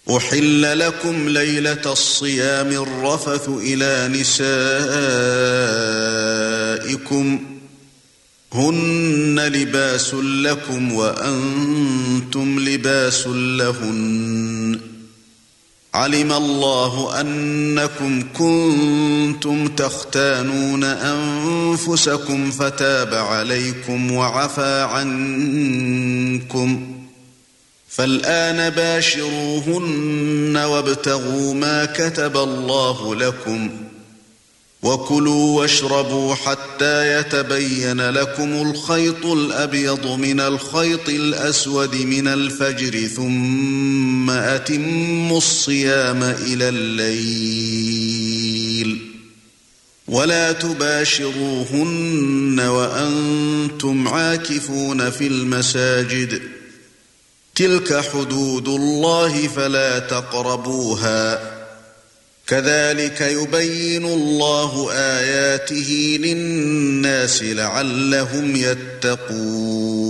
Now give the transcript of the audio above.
أحل لكم ليلة الصيام الرفث إلى نسائكم هن لباس لكم وأنتم لباس لهن علم الله أنكم كنتم تختانون أنفسكم فتاب عليكم وعفى عنكم فالآن باشروهن وابتغوا ما كتب الله لكم وكلوا واشربوا حتى يتبين لكم الخيط الأبيض من الخيط الأسود من الفجر ثم أتموا الصيام إلى الليل ولا تباشروهن وأنتم عاكفون في المساجد تلك حدود الله فلا تقربوها كذلك يبين الله آياته للناس لعلهم يتقون